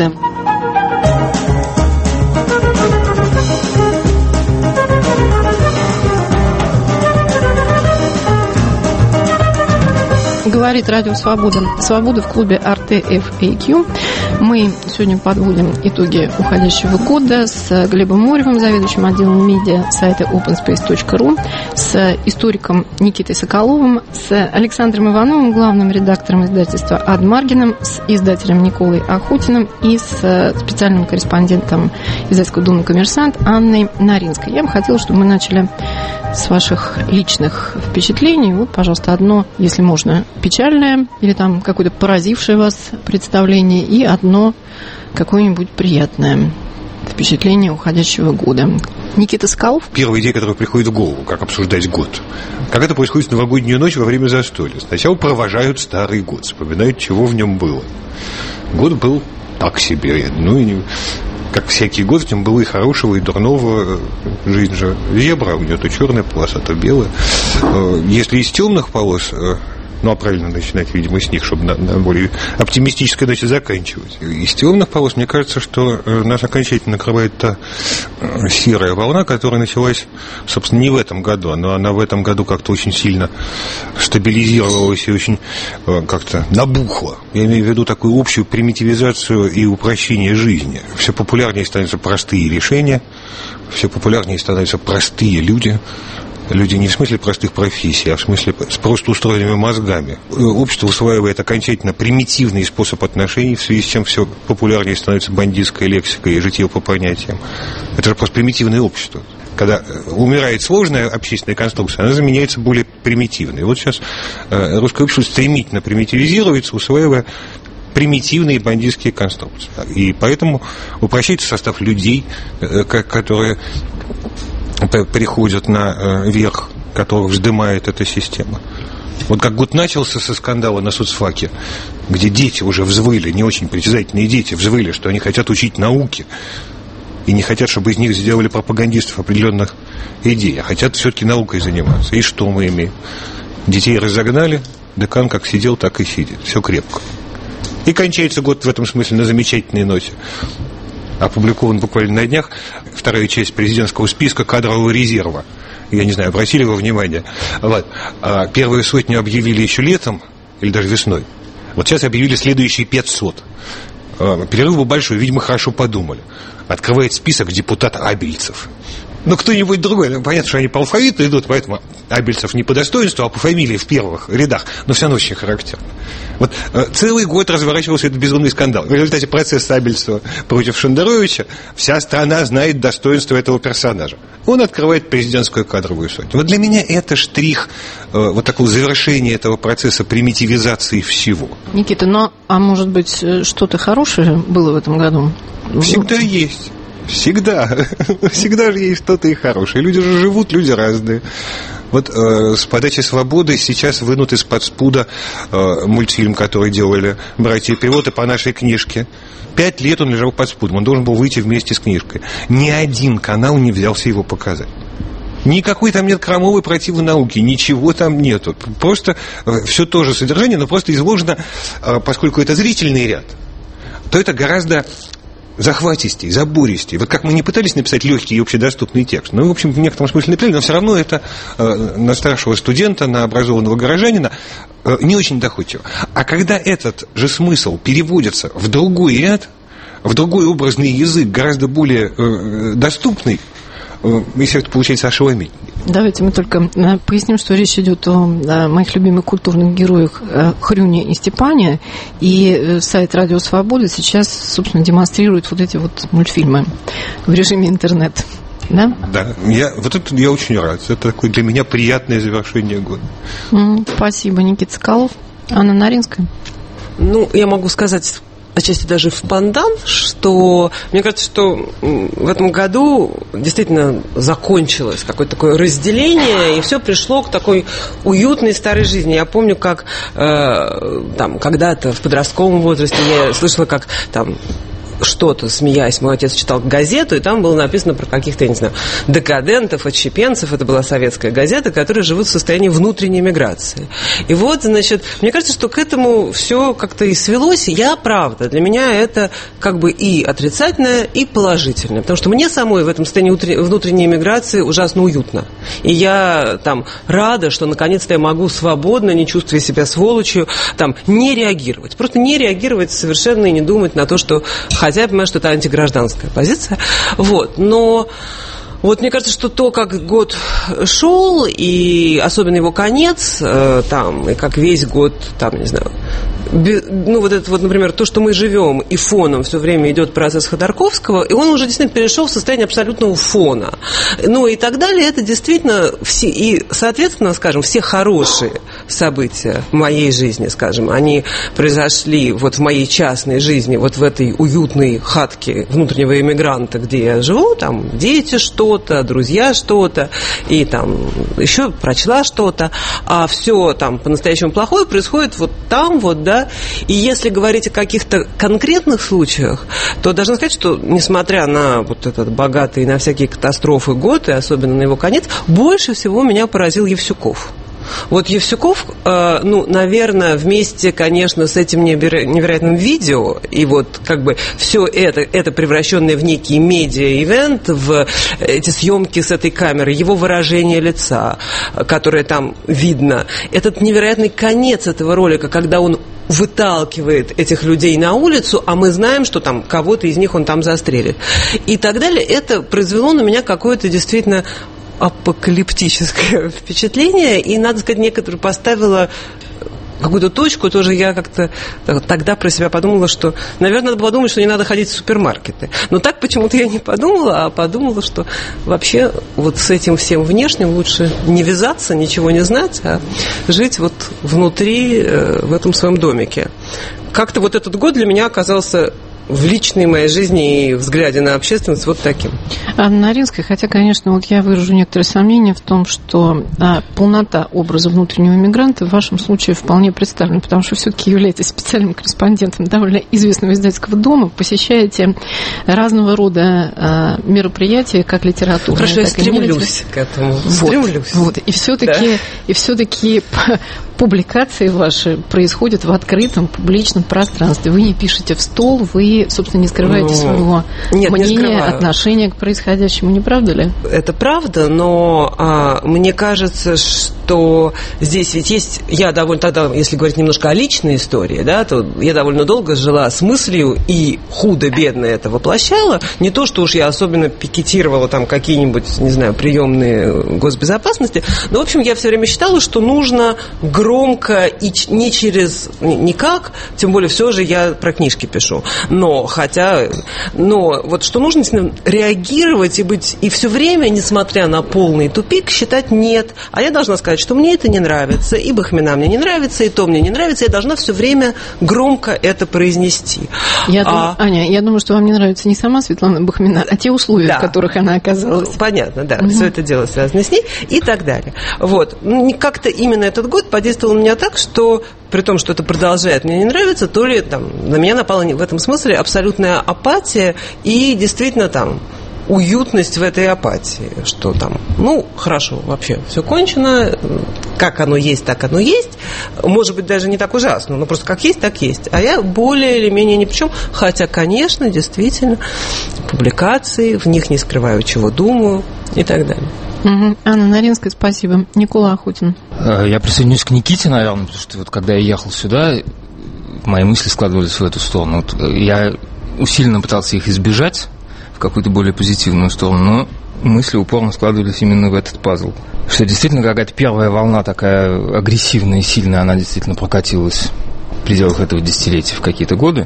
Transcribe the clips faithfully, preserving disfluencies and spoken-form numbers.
года. Говорит Радио Свобода. Свобода в клубе ар ти эф эй кью. Мы сегодня подводим итоги уходящего года с Глебом Моревым, заведующим отделом медиа сайта опен спейс точка ру, с историком Никитой Соколовым, с Александром Ивановым, главным редактором издательства Ад Маргиным, с издателем Николой Охотиным и с специальным корреспондентом издательского дома «Коммерсант» Анной Наринской. Я бы хотела, чтобы мы начали с ваших личных впечатлений. Вот, пожалуйста, одно, если можно, печальное или там какое-то поразившее вас представление, и одно какое-нибудь приятное впечатление уходящего года. Никита Соколов. Первая идея, которая приходит в голову, как обсуждать год. Как это происходит в новогоднюю ночь во время застолья. Сначала провожают старый год, вспоминают, чего в нем было. Год был так себе. Ну и как всякий год, в нем было и хорошего, и дурного. Жизнь же зебра, у нее то черная полоса, то белая. Если из темных полос, ну, а правильно начинать, видимо, с них, чтобы на, на более оптимистической ноте заканчивать. Из темных полос, мне кажется, что нас окончательно накрывает та серая волна, которая началась, собственно, не в этом году, но она в этом году как-то очень сильно стабилизировалась и очень как-то набухла. Я имею в виду такую общую примитивизацию и упрощение жизни. Все популярнее становятся простые решения, все популярнее становятся простые люди. Люди не в смысле простых профессий, а в смысле с просто устроенными мозгами. Общество усваивает окончательно примитивный способ отношений, в связи с чем все популярнее становится бандитская лексика и житье по понятиям. Это же просто примитивное общество. Когда умирает сложная общественная конструкция, она заменяется более примитивной. Вот сейчас русское общество стремительно примитивизируется, усваивая примитивные бандитские конструкции. И поэтому упрощается состав людей, которые приходят на верх, которых вздымает эта система. Вот как год начался со скандала на соцфаке, где дети уже взвыли, не очень притязательные дети взвыли, что они хотят учить науки и не хотят, чтобы из них сделали пропагандистов определенных идей, а хотят все-таки наукой заниматься. И что мы имеем? Детей разогнали, декан как сидел, так и сидит. Все крепко. И кончается год в этом смысле на замечательной ноте. Опубликован буквально на днях вторая часть президентского списка кадрового резерва. Я не знаю, обратили вы внимание. Вот. Первую сотню объявили еще летом, или даже весной. Вот сейчас объявили следующие пятьсот. Перерыв был большой, видимо, хорошо подумали. Открывает список депутат Абельцев. Ну, кто-нибудь другой. Ну, понятно, что они по алфавиту идут, поэтому Абельцев не по достоинству, а по фамилии в первых рядах. Но все равно очень характерно. Вот э, целый год разворачивался этот безумный скандал. В результате процесса Абельцева против Шендеровича вся страна знает достоинство этого персонажа. Он открывает президентскую кадровую сотню. Вот для меня это штрих э, вот такого завершения этого процесса примитивизации всего. Никита, ну, а может быть, что-то хорошее было в этом году? Всегда есть. Всегда. Всегда же есть что-то и хорошее. Люди же живут, люди разные. Вот э, с подачи «Свободы» сейчас вынут из-под спуда э, мультфильм, который делали братья Пилоты по нашей книжке. Пять лет он лежал под спудом. Он должен был выйти вместе с книжкой. Ни один канал не взялся его показать. Никакой там нет крамолы противной науки, ничего там нету. Просто э, все то же содержание, но просто изложено, э, поскольку это зрительный ряд, то это гораздо захватистей, забористей. Вот как мы не пытались написать легкий и общедоступный текст, ну, в общем, в некотором смысле написали, но все равно это э, на старшего студента, на образованного горожанина э, не очень доходчиво. А когда этот же смысл переводится в другой ряд, в другой образный язык, гораздо более э, доступный, э, эффект получается ошеломительный. Давайте мы только поясним, что речь идет о моих любимых культурных героях Хрюне и Степане. И сайт Радио Свобода сейчас, собственно, демонстрирует вот эти вот мультфильмы в режиме интернет. Да? Да, я, вот это я очень рад. Это такое для меня приятное завершение года. Спасибо, Никита Соколов. Анна Наринская. Ну, я могу сказать отчасти даже в пандан, что мне кажется, что в этом году действительно закончилось какое-то такое разделение, и все пришло к такой уютной старой жизни. Я помню, как э, там когда-то в подростковом возрасте я слышала, как там что-то, смеясь, мой отец читал газету, и там было написано про каких-то, я не знаю, декадентов, отщепенцев, это была советская газета, которые живут в состоянии внутренней миграции. И вот, значит, мне кажется, что к этому все как-то и свелось. Я, правда, для меня это как бы и отрицательное, и положительное, потому что мне самой в этом состоянии внутренней миграции ужасно уютно. И я там рада, что наконец-то я могу свободно, не чувствуя себя сволочью, там, не реагировать. Просто не реагировать совершенно и не думать на то, что... Хотя я понимаю, что это антигражданская позиция. Вот. Но вот мне кажется, что то, как год шел, и особенно его конец, э, там, и как весь год, там, не знаю, ну, вот это вот, например, то, что мы живем, и фоном все время идет процесс Ходорковского, и он уже действительно перешел в состояние абсолютного фона. Ну, и так далее, это действительно все, и, соответственно, скажем, все хорошие события в моей жизни, скажем, они произошли вот в моей частной жизни, вот в этой уютной хатке внутреннего эмигранта, где я живу, там, дети что-то, друзья что-то, и там еще прочла что-то, а все там по-настоящему плохое происходит вот там вот, да. И если говорить о каких-то конкретных случаях, то должна сказать, что несмотря на вот этот богатый на всякие катастрофы год, и особенно на его конец, больше всего меня поразил Евсюков. Вот Евсюков, э, ну, наверное, вместе, конечно, с этим невероятным видео, и вот как бы все это, это превращенное в некий медиа-ивент, в эти съемки с этой камеры, его выражение лица, которое там видно, этот невероятный конец этого ролика, когда он выталкивает этих людей на улицу, а мы знаем, что там кого-то из них он там застрелит. И так далее, это произвело на меня какое-то действительно апокалиптическое впечатление, и, надо сказать, некоторые поставила какую-то точку, тоже я как-то тогда про себя подумала, что, наверное, надо подумать, что не надо ходить в супермаркеты. Но так почему-то я не подумала, а подумала, что вообще вот с этим всем внешним лучше не вязаться, ничего не знать, а жить вот внутри, в этом своем домике. Как-то вот этот год для меня оказался в личной моей жизни и взгляде на общественность вот таким. Анна Наринская, хотя, конечно, вот я выражу некоторые сомнения в том, что а, полнота образа внутреннего мигранта в вашем случае вполне представлена, потому что все-таки являетесь специальным корреспондентом довольно известного издательского дома, посещаете разного рода а, мероприятия, как литературные. Хорошо, я так стремлюсь к этому. Вот, стремлюсь. Вот, и все-таки, да. и все-таки публикации ваши происходят в открытом публичном пространстве. Вы не пишете в стол, вы, собственно, не скрываете ну, своего нет, мнения, отношения к происходящему, не правда ли? Это правда, но а, мне кажется, что здесь ведь есть... Я довольно тогда, если говорить немножко о личной истории, да, то я довольно долго жила с мыслью и худо-бедно это воплощала. Не то, что уж я особенно пикетировала там какие-нибудь, не знаю, приемные госбезопасности, но, в общем, я все время считала, что нужно громко и не через... никак, тем более все же я про книжки пишу. Но, хотя... Но вот что нужно реагировать и быть... И все время, несмотря на полный тупик, считать нет. А я должна сказать, что мне это не нравится, и Бахмина мне не нравится, и то мне не нравится. Я должна все время громко это произнести. Я а... думаю, Аня, я думаю, что вам не нравится не сама Светлана Бахмина, а те условия, да. в которых она оказалась. Понятно, да. Угу. Все это дело связано с ней и так далее. Вот. Как-то именно этот год подействовал на меня так, что при том, что это продолжает мне не нравиться, то ли там, на меня напала в этом смысле абсолютная апатия и действительно там уютность в этой апатии, что там, ну, хорошо, вообще все кончено, как оно есть, так оно есть, может быть, даже не так ужасно, но просто как есть, так есть, а я более или менее ни при чем, хотя, конечно, действительно, публикации, в них не скрываю, чего думаю и так далее. Угу. Анна Наринская, спасибо. Никола Охотин. Я присоединюсь к Никите, наверное, потому что вот когда я ехал сюда, мои мысли складывались в эту сторону. Вот я усиленно пытался их избежать в какую-то более позитивную сторону, но мысли упорно складывались именно в этот пазл. Что действительно какая-то первая волна такая агрессивная и сильная, она действительно прокатилась в пределах этого десятилетия в какие-то годы.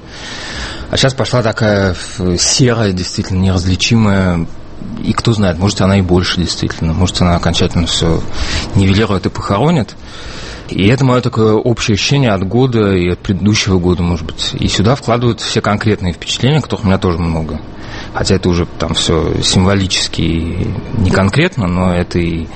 А сейчас пошла такая серая, действительно неразличимая. И кто знает, может, она и больше действительно, может, она окончательно все нивелирует и похоронит. И это мое такое общее ощущение от года и от предыдущего года, может быть. И сюда вкладывают все конкретные впечатления, которых у меня тоже много. Хотя это уже там все символически и не конкретно, но это и,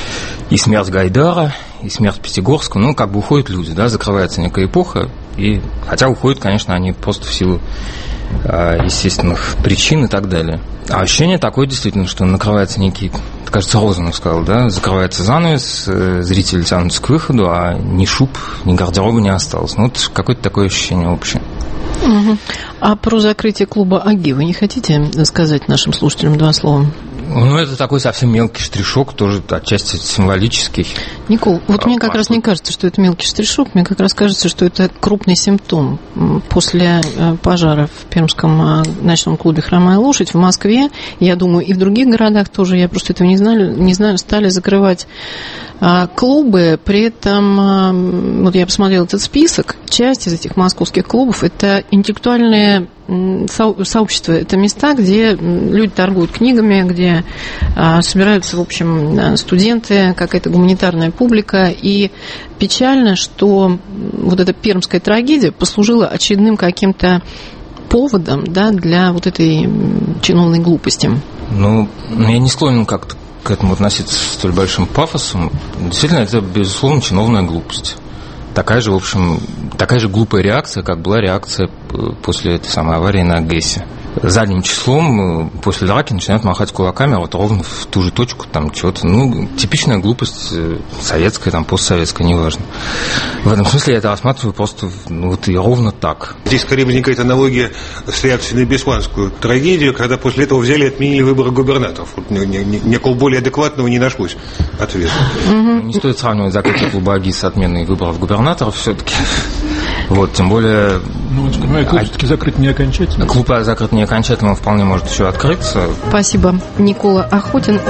и смерть Гайдара, и смерть Пятигорского. Ну, как бы уходят люди, да, закрывается некая эпоха. И, хотя уходят, конечно, они просто в силу естественных причин и так далее. А ощущение такое действительно, что накрывается некий, кажется, Розанов сказал, да, закрывается занавес, зрители тянутся к выходу, а ни шуб, ни гардероба не осталось. Ну, вот какое-то такое ощущение общее. Угу. А про закрытие клуба АГИ вы не хотите сказать нашим слушателям два слова? Ну, это такой совсем мелкий штришок, тоже отчасти символический. Никол, вот а, мне как а раз что... не кажется, что это мелкий штришок, мне как раз кажется, что это крупный симптом. После пожара в Пермском ночном клубе «Хромая лошадь» в Москве, я думаю, и в других городах тоже, я просто этого не знаю, не знаю, стали закрывать клубы, при этом, вот я посмотрела этот список, часть из этих московских клубов – это интеллектуальные сообщества, это места, где люди торгуют книгами, где собираются, в общем, студенты, какая-то гуманитарная публика, и печально, что вот эта пермская трагедия послужила очередным каким-то поводом, да, для вот этой чиновной глупости. Ну, я не склонен как-то к этому относиться с столь большим пафосом. Действительно, это, безусловно, чиновная глупость. Такая же, в общем, такая же глупая реакция, как была реакция после этой самой аварии на ГЭСе. Задним числом после драки начинают махать кулаками, а вот ровно в ту же точку там чего-то. Ну, типичная глупость советская, там, постсоветская, неважно. В этом смысле я это рассматриваю просто ну, вот и ровно так. Здесь скорее возникает аналогия с реакцией на бесланскую трагедию, когда после этого взяли и отменили выборы губернаторов. Вот никакого более адекватного не нашлось ответа. Mm-hmm. Не стоит сравнивать закрытие клуба АГИ с отменой выборов губернаторов все-таки. Вот, тем более... Ну, клуб все-таки закрыт не окончательно. Клуб закрыт не окончательно, он вполне может еще открыться. Спасибо. Никола Охотин.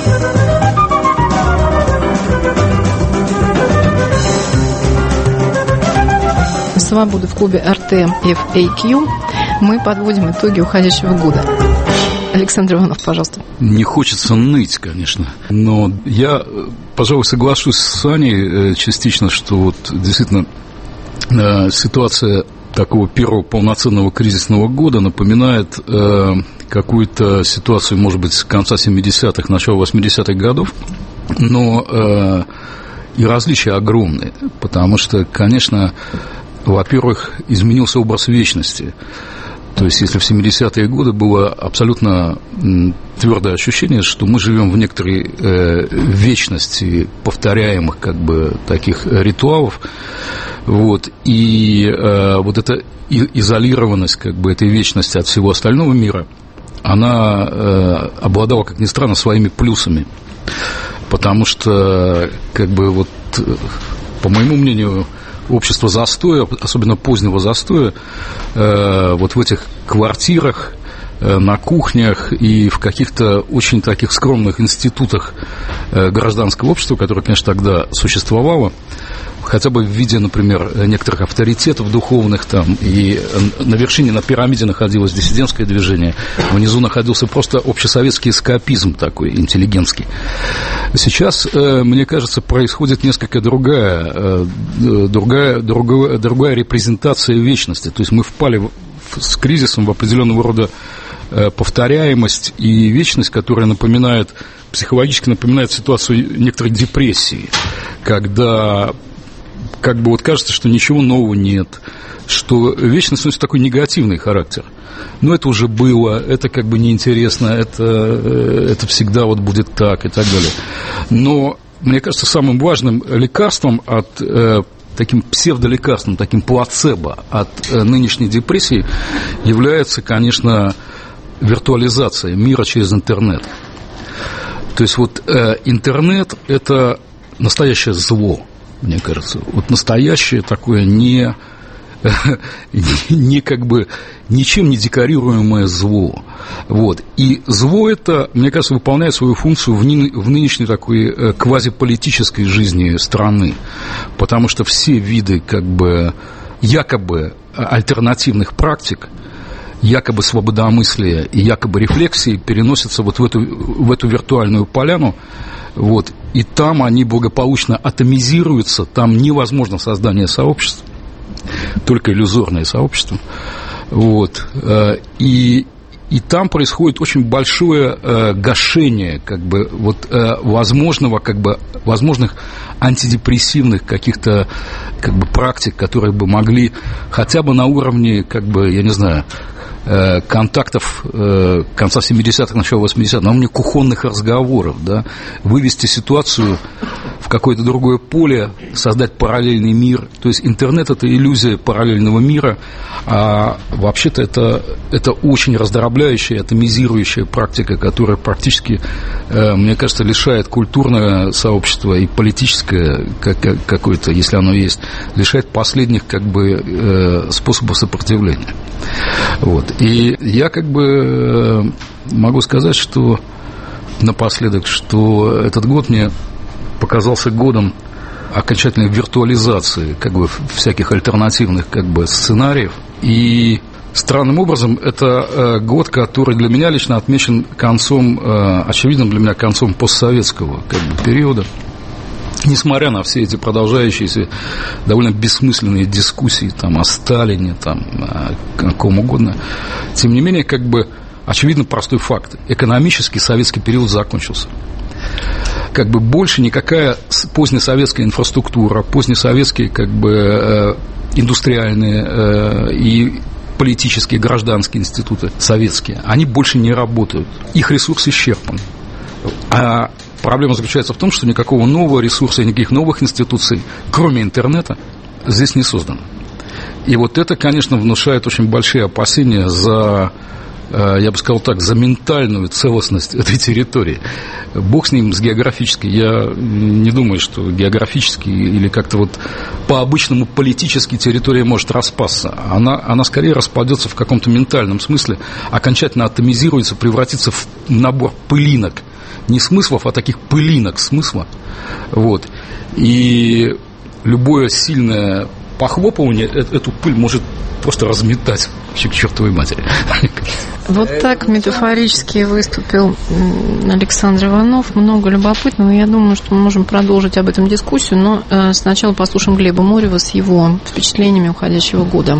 Свобода в клубе эр тэ эф эй кью. Мы подводим итоги уходящего года. Александр Иванов, пожалуйста. Не хочется ныть, конечно, но я, пожалуй, соглашусь с Саней частично, что вот действительно ситуация такого первого полноценного кризисного года напоминает э, какую-то ситуацию, может быть, с конца семидесятых, начала восьмидесятых годов, но э, и различия огромные, потому что, конечно, во-первых, изменился образ вечности. То есть, если в семидесятые годы было абсолютно твердое ощущение, что мы живем в некоторой э, вечности повторяемых, как бы, таких ритуалов, вот, и э, вот эта изолированность, как бы, этой вечности от всего остального мира, она э, обладала, как ни странно, своими плюсами, потому что, как бы, вот, по моему мнению, общество застоя, особенно позднего застоя, э, вот в этих квартирах, э, на кухнях и в каких-то очень таких скромных институтах э, гражданского общества, которое, конечно, тогда существовало, хотя бы в виде, например, некоторых авторитетов духовных там, и на вершине, на пирамиде находилось диссидентское движение, внизу находился просто общесоветский эскапизм такой, интеллигентский. Сейчас, мне кажется, происходит несколько другая, другая, другая, другая репрезентация вечности, то есть мы впали в, с кризисом в определенного рода повторяемость и вечность, которая напоминает, психологически напоминает ситуацию некоторой депрессии, когда как бы вот кажется, что ничего нового нет, что вечность носит такой негативный характер. Но это уже было, это как бы неинтересно, это, это всегда вот будет так и так далее. Но, мне кажется, самым важным лекарством от, э, таким псевдолекарством, таким плацебо от э, нынешней депрессии является, конечно, виртуализация мира через интернет. То есть вот э, интернет – это настоящее зло. Мне кажется, вот настоящее такое не, не как бы ничем не декорируемое зло. Вот. И зло это, мне кажется, выполняет свою функцию в, ны, в нынешней такой квазиполитической жизни страны. Потому что все виды как бы якобы альтернативных практик, якобы свободомыслия и якобы рефлексии переносятся вот в эту, в эту виртуальную поляну. Вот, и там они благополучно атомизируются, там невозможно создание сообщества, только иллюзорное сообщество. Вот, и, И там происходит очень большое э, гашение как бы, вот, э, возможного, как бы, возможных антидепрессивных каких-то как бы, практик, которые бы могли хотя бы на уровне, как бы, я не знаю, э, контактов э, конца семидесятых, начала восьмидесятых, на уровне кухонных разговоров, да, вывести ситуацию в какое-то другое поле, создать параллельный мир. То есть интернет – это иллюзия параллельного мира, а вообще-то это, это очень раздробляющая, атомизирующая практика, которая практически, мне кажется, лишает культурное сообщество и политическое какое-то, если оно есть, лишает последних как бы способов сопротивления. Вот. И я как бы могу сказать, что напоследок, что этот год мне показался годом окончательной виртуализации как бы всяких альтернативных как бы сценариев. И странным образом это год, который для меня лично отмечен концом, очевидным для меня концом постсоветского как бы периода. Несмотря на все эти продолжающиеся довольно бессмысленные дискуссии там, о Сталине, там, о ком угодно, тем не менее, как бы очевидно простой факт. Экономический советский период закончился. Как бы больше никакая позднесоветская инфраструктура, позднесоветские как бы индустриальные и политические, гражданские институты советские, они больше не работают. Их ресурс исчерпан. А проблема заключается в том, что никакого нового ресурса и никаких новых институций, кроме интернета, здесь не создано. И вот это, конечно, внушает очень большие опасения за, я бы сказал так, за ментальную целостность этой территории. Бог с ним, с географической. Я не думаю, что географически или как-то вот по-обычному политически территория может распасться. Она, она скорее распадется в каком-то ментальном смысле, окончательно атомизируется, превратится в набор пылинок. Не смыслов, а таких пылинок смысла. Вот. И любое сильное похлопывание эту пыль может просто разметать вообще к чертовой матери. Вот так метафорически выступил Александр Иванов. Много любопытного. Я думаю, что мы можем продолжить об этом дискуссию, но сначала послушаем Глеба Морева с его впечатлениями уходящего года.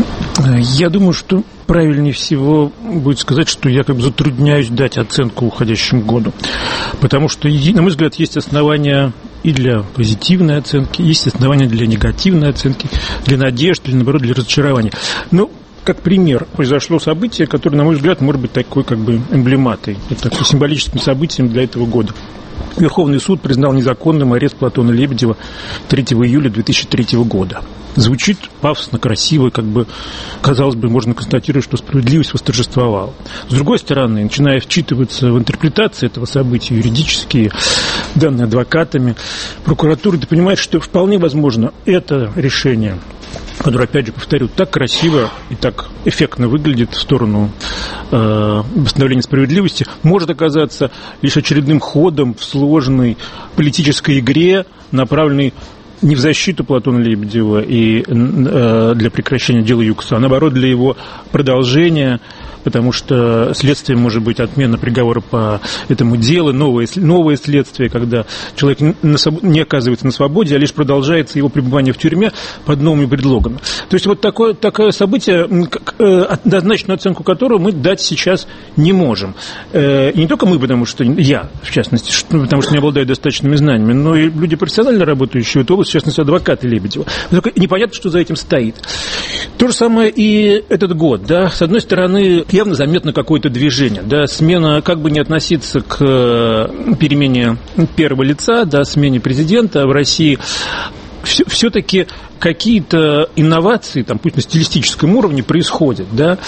Я думаю, что правильнее всего будет сказать, что я как бы затрудняюсь дать оценку уходящему году. Потому что, на мой взгляд, есть основания и для позитивной оценки, есть основания для негативной оценки, для надежд, или, наоборот, для разочарования. Ну, как пример, произошло событие, которое, на мой взгляд, может быть такой как бы эмблематой, таким символическим событием для этого года. Верховный суд признал незаконным арест Платона Лебедева третьего июля две тысячи третьего года. Звучит пафосно, красиво, как бы, казалось бы, можно констатировать, что справедливость восторжествовала. С другой стороны, начиная вчитываться в интерпретации этого события, юридические данные адвокатами, прокуратуры, ты понимаешь, что вполне возможно это решение, которое, опять же, повторю, так красиво и так эффектно выглядит в сторону э, восстановления справедливости, может оказаться лишь очередным ходом в сложной политической игре, направленной не в защиту Платона Лебедева и э, для прекращения дела Юкоса, а наоборот для его продолжения, потому что следствием может быть отмена приговора по этому делу, новое, новое следствие, когда человек не оказывается на свободе, а лишь продолжается его пребывание в тюрьме под новыми предлогами. То есть вот такое, такое событие, однозначную оценку которого мы дать сейчас не можем. И не только мы, потому что я, в частности, потому что не обладаю достаточными знаниями, но и люди, профессионально работающие в этой области, в частности, адвокаты Лебедева. Только непонятно, что за этим стоит. То же самое и этот год. Да? С одной стороны, явно заметно какое-то движение, да, смена, как бы не относиться к перемене первого лица, да, смене президента в России, все-таки какие-то инновации, там, пусть на стилистическом уровне, происходят, да,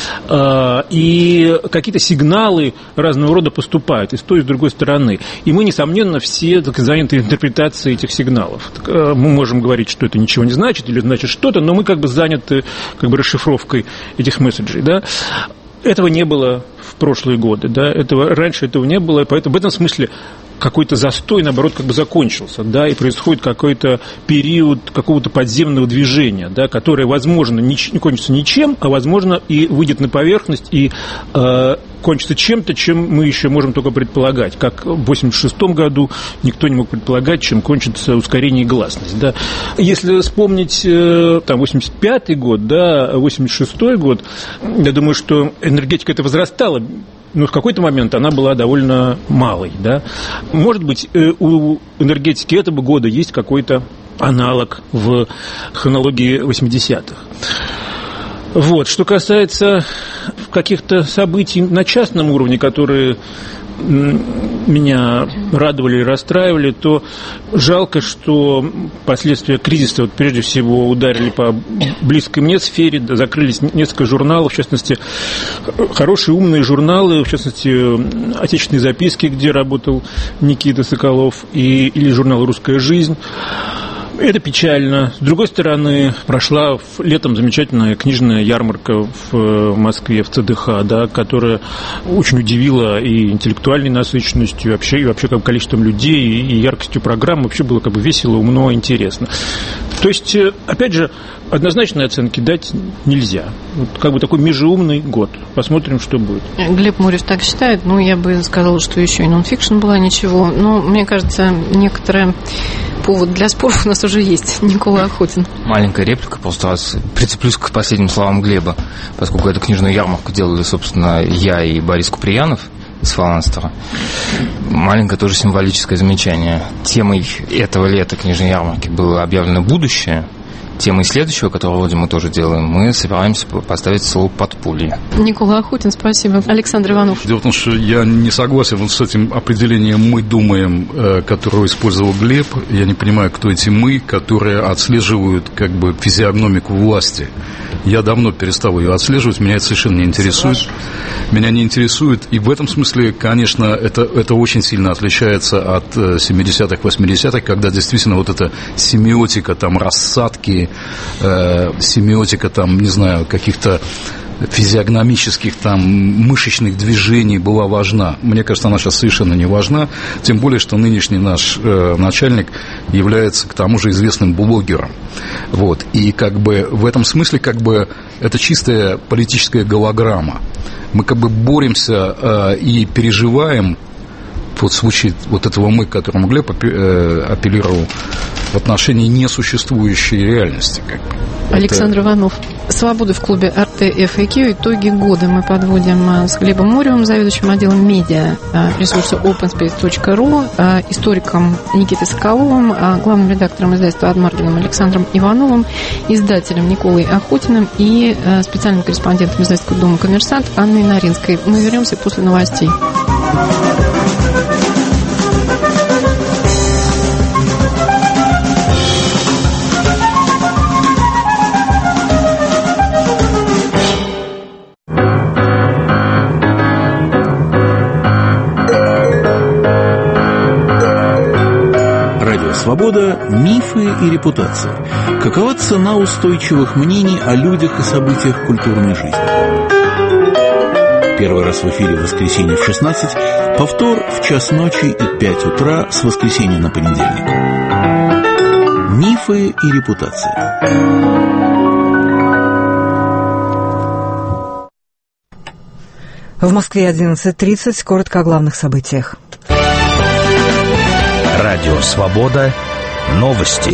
и какие-то сигналы разного рода поступают и с той, и с другой стороны. И мы, несомненно, все так, заняты интерпретацией этих сигналов. Мы можем говорить, что это ничего не значит или значит что-то, но мы как бы заняты как бы расшифровкой этих месседжей, да. Этого не было в прошлые годы, да, этого, раньше этого не было, поэтому в этом смысле какой-то застой, наоборот, как бы закончился, да, и происходит какой-то период какого-то подземного движения, да, которое, возможно, не, не кончится ничем, а, возможно, и выйдет на поверхность и э, кончится чем-то, чем мы еще можем только предполагать. Как в восемьдесят шестом году никто не мог предполагать, чем кончится ускорение и гласность. Да. Если вспомнить там, восемьдесят пятый год, да, восемьдесят шестой год, я думаю, что энергетика эта возрастала, но в какой-то момент она была довольно малой. Да. Может быть, у энергетики этого года есть какой-то аналог в хронологии восьмидесятых. Вот. Что касается каких-то событий на частном уровне, которые меня радовали и расстраивали, то жалко, что последствия кризиса вот, прежде всего ударили по близкой мне сфере, закрылись несколько журналов, в частности, хорошие умные журналы, в частности, «Отечественные записки», где работал Никита Соколов, и, или журнал «Русская жизнь». Это печально. С другой стороны, прошла летом замечательная книжная ярмарка в Москве, в ЦДХ, да, которая очень удивила и интеллектуальной насыщенностью, и вообще, и вообще как количеством людей, и яркостью программ. Вообще было как бы весело, умно, интересно. То есть, опять же, однозначной оценки дать нельзя. Вот как бы такой межеумный год. Посмотрим, что будет. Глеб Мурев так считает. Ну, я бы сказала, что еще и нонфикшн была ничего. Но, мне кажется, некоторые повод для споров у нас уже есть. Никола Охотин. Маленькая реплика, просто раз прицеплюсь к последним словам Глеба, поскольку эту книжную ярмарку делали, собственно, я и Борис Куприянов из Фаланстера. Маленькое тоже символическое замечание. Темой этого лета книжной ярмарки было объявлено будущее. Темой следующего, которого вроде мы тоже делаем, мы собираемся поставить слово под пулей. Никола Охотин, спасибо. Александр Иванов. Дело в том, что я не согласен вот с этим определением «мы думаем», которое использовал Глеб. Я не понимаю, кто эти «мы», которые отслеживают как бы физиогномику власти. Я давно перестал ее отслеживать, меня это совершенно не интересует. Меня не интересует, и в этом смысле, конечно, это, это очень сильно отличается от семидесятых, восьмидесятых, когда действительно вот эта семиотика, там, рассадки, э, семиотика, там, не знаю, каких-то физиогномических, там, мышечных движений была важна. Мне кажется, она сейчас совершенно не важна, тем более, что нынешний наш э, начальник является, к тому же, известным блогером. Вот. И как бы в этом смысле как бы это чистая политическая голограмма. Мы как бы боремся э, и переживаем, вот в случае вот этого «мы», к которому Глеб апеллировал, в отношении несуществующей реальности. Как бы. Александр Это... Иванов. Свобода в клубе эр тэ эф эй кью. Итоги года мы подводим с Глебом Муревым, заведующим отделом медиа ресурса опен спейс точка ру, историком Никитой Соколовым, главным редактором издательства «Адмаргином» Александром Ивановым, издателем Николой Охотиным и специальным корреспондентом издательского дома «Коммерсант» Анной Наринской. Мы вернемся после новостей. Свобода, мифы и репутация. Какова цена устойчивых мнений о людях и событиях культурной жизни? Первый раз в эфире в воскресенье в шестнадцать, повтор в час ночи и пять утра с воскресенья на понедельник. Мифы и репутация. В Москве одиннадцать тридцать. Коротко о главных событиях. Радио «Свобода». Новости.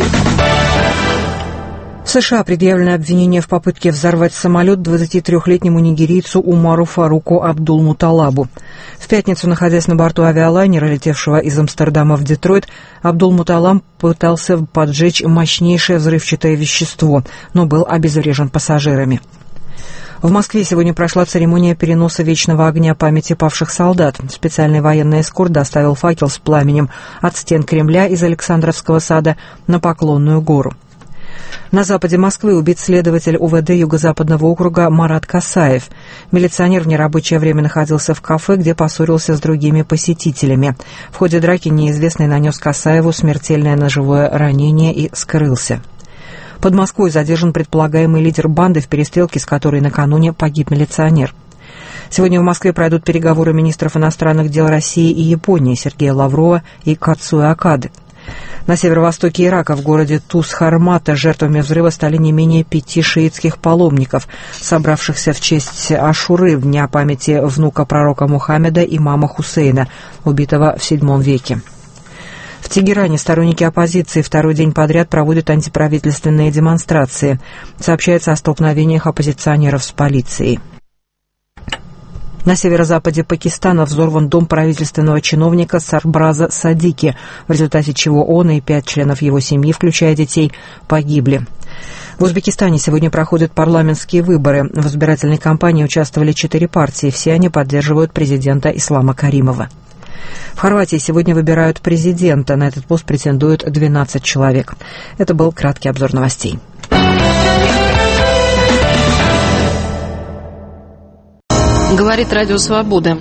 В США предъявлено обвинение в попытке взорвать самолет двадцатитрёхлетнему нигерийцу Умару Фаруку Абдул-Муталабу. В пятницу, находясь на борту авиалайнера, летевшего из Амстердама в Детройт, Абдул-Муталаб пытался поджечь мощнейшее взрывчатое вещество, но был обезврежен пассажирами. В Москве сегодня прошла церемония переноса вечного огня памяти павших солдат. Специальный военный эскорт доставил факел с пламенем от стен Кремля из Александровского сада на Поклонную гору. На западе Москвы убит следователь У Вэ Дэ Юго-Западного округа Марат Касаев. Милиционер в нерабочее время находился в кафе, где поссорился с другими посетителями. В ходе драки неизвестный нанес Касаеву смертельное ножевое ранение и скрылся. Под Москвой задержан предполагаемый лидер банды, в перестрелке с которой накануне погиб милиционер. Сегодня в Москве пройдут переговоры министров иностранных дел России и Японии Сергея Лаврова и Кацуэ Акады. На северо-востоке Ирака, в городе Туз-Хармата, жертвами взрыва стали не менее пяти шиитских паломников, собравшихся в честь Ашуры, дня памяти внука пророка Мухаммеда, имама Хусейна, убитого в седьмом веке. В Тегеране сторонники оппозиции второй день подряд проводят антиправительственные демонстрации. Сообщается о столкновениях оппозиционеров с полицией. На северо-западе Пакистана взорван дом правительственного чиновника Сарбраза Садики, в результате чего он и пять членов его семьи, включая детей, погибли. В Узбекистане сегодня проходят парламентские выборы. В избирательной кампании участвовали четыре партии. Все они поддерживают президента Ислама Каримова. В Хорватии сегодня выбирают президента. На этот пост претендуют двенадцать человек. Это был краткий обзор новостей. Говорит Радио Свобода.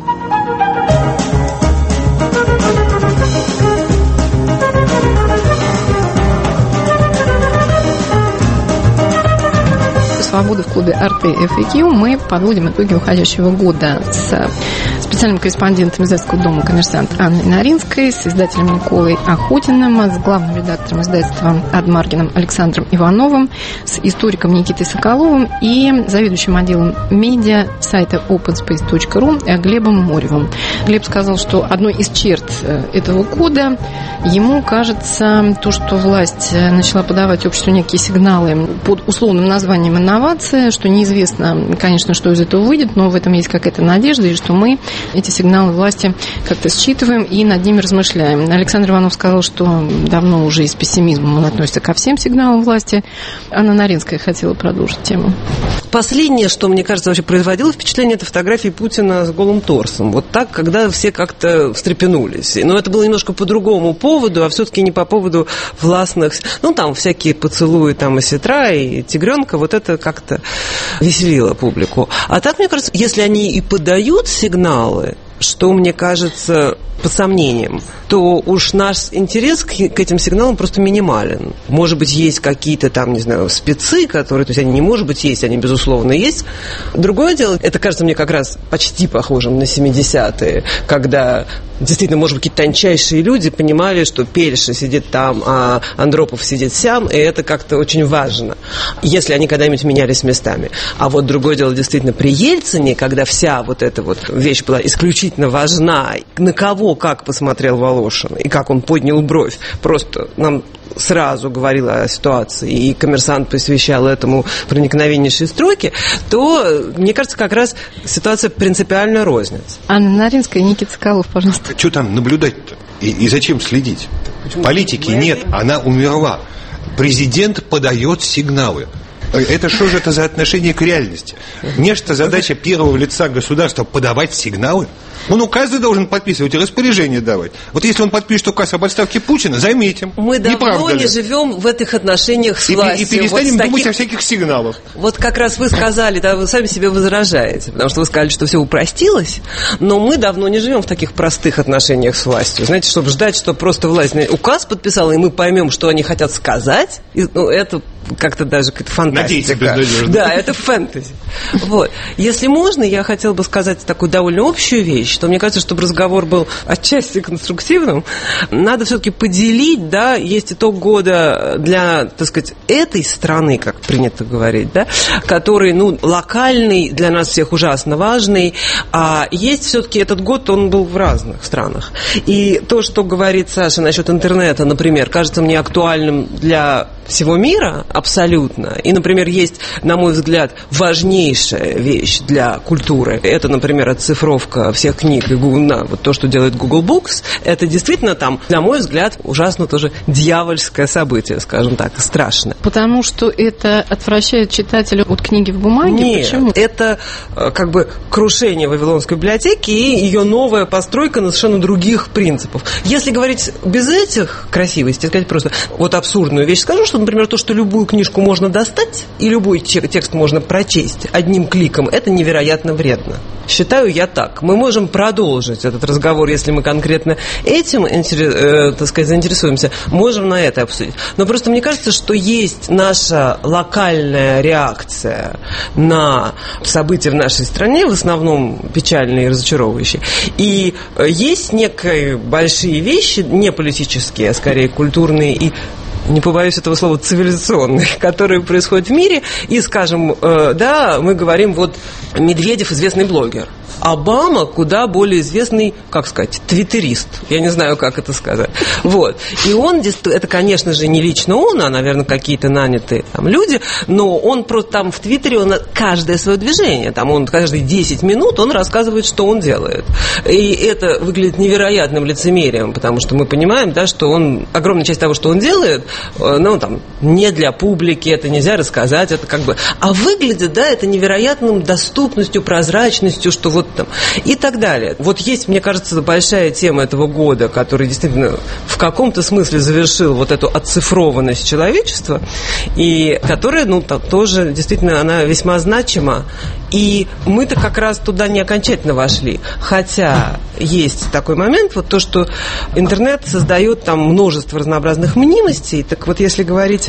«Свобода» в клубе эр тэ эф и кью мы подводим итоги уходящего года с специальным корреспондентом издательского дома «Коммерсант» Анной Наринской, с издателем Николой Охотиным, с главным редактором издательства Адмаргином Александром Ивановым, с историком Никитой Соколовым и заведующим отделом медиа сайта опен спейс точка ру Глебом Моревым. Глеб сказал, что одной из черт этого года ему кажется то, что власть начала подавать обществу некие сигналы под условным названием инновация, что неизвестно, конечно, что из этого выйдет, но в этом есть какая-то надежда, и что мы эти сигналы власти как-то считываем и над ними размышляем. Александр Иванов сказал, что давно уже и с пессимизмом он относится ко всем сигналам власти. Анна Наринская хотела продолжить тему. Последнее, что, мне кажется, вообще производило впечатление, это фотографии Путина с голым торсом. Вот так, когда все как-то встрепенулись. Но это было немножко по другому поводу, а все-таки не по поводу властных... Ну, там всякие поцелуи там и сестра, и тигренка. Вот это как-то веселило публику. А так, мне кажется, если они и подают сигналы, что, мне кажется, под сомнением, то уж наш интерес к, к этим сигналам просто минимален. Может быть, есть какие-то там, не знаю, спецы, которые, то есть они не может быть есть, они, безусловно, есть. Другое дело, это кажется мне как раз почти похожим на семидесятые, когда действительно, может быть, какие-то тончайшие люди понимали, что Пельша сидит там, а Андропов сидит сям, и это как-то очень важно, если они когда-нибудь менялись местами. А вот другое дело, действительно, при Ельцине, когда вся вот эта вот вещь была исключительно важна, на кого как посмотрел Волошин, и как он поднял бровь, просто нам сразу говорил о ситуации, и «Коммерсант» посвящал этому проникновеннейшие строки, то, мне кажется, как раз ситуация принципиально рознится. Анна Наринская, Никита Соколов, пожалуйста. Что там наблюдать-то? И, и зачем следить? Почему? Политики нет, она умерла. Президент подает сигналы. Это что же это за отношение к реальности? Не что задача первого лица государства подавать сигналы? Он указы должен подписывать и распоряжение давать. Вот если он подпишет указ об отставке Путина, заметим. Мы давно не живем в этих отношениях с и, властью. И перестанем вот думать таких... о всяких сигналах. Вот как раз вы сказали, да, вы сами себе возражаете, потому что вы сказали, что все упростилось, но мы давно не живем в таких простых отношениях с властью. Знаете, чтобы ждать, что просто власть указ подписала, и мы поймем, что они хотят сказать, и, ну, это как-то даже какая-то фантастика. Надеяться да, это фэнтези. Вот. Если можно, я хотела бы сказать такую довольно общую вещь, что мне кажется, чтобы разговор был отчасти конструктивным, надо все-таки поделить, да, есть итог года для, так сказать, этой страны, как принято говорить, да, который, ну, локальный, для нас всех ужасно важный, а есть все-таки этот год, он был в разных странах. И то, что говорит Саша насчет интернета, например, кажется мне актуальным для всего мира абсолютно. И, например, есть, на мой взгляд, важнейшая вещь для культуры. Это, например, оцифровка всех книг и Google, вот то, что делает Google Books. Это действительно там, на мой взгляд, ужасно тоже дьявольское событие, скажем так, страшное. Потому что это отвращает читателя от книги в бумаге? Нет, почему? Это как бы крушение Вавилонской библиотеки и ее новая постройка на совершенно других принципов. Если говорить без этих красивостей, сказать просто вот абсурдную вещь скажу, что что, например, то, что любую книжку можно достать и любой текст можно прочесть одним кликом, это невероятно вредно. Считаю я так. Мы можем продолжить этот разговор, если мы конкретно этим, э, так сказать, заинтересуемся, можем на это обсудить. Но просто мне кажется, что есть наша локальная реакция на события в нашей стране, в основном печальные и разочаровывающие. И есть некие большие вещи, не политические, а скорее культурные и, не побоюсь этого слова, цивилизационные, которые происходят в мире. И, скажем, э, да, мы говорим, вот Медведев известный блогер. Обама куда более известный, как сказать, твиттерист. Я не знаю, как это сказать. Вот. И он, это, конечно же, не лично он, а, наверное, какие-то нанятые там люди, но он просто там в Твиттере, он каждое свое движение, там он каждые десять минут он рассказывает, что он делает. И это выглядит невероятным лицемерием, потому что мы понимаем, да, что он, огромная часть того, что он делает, ну, там, не для публики, это нельзя рассказать, это как бы... А выглядит, да, это невероятным доступностью, прозрачностью, что вот там, и так далее. Вот есть, мне кажется, большая тема этого года, который действительно в каком-то смысле завершил вот эту оцифрованность человечества, и которая, ну, тоже действительно, она весьма значима. И мы-то как раз туда не окончательно вошли. Хотя есть такой момент, вот то, что интернет создает там множество разнообразных мнимостей. Так вот, если говорить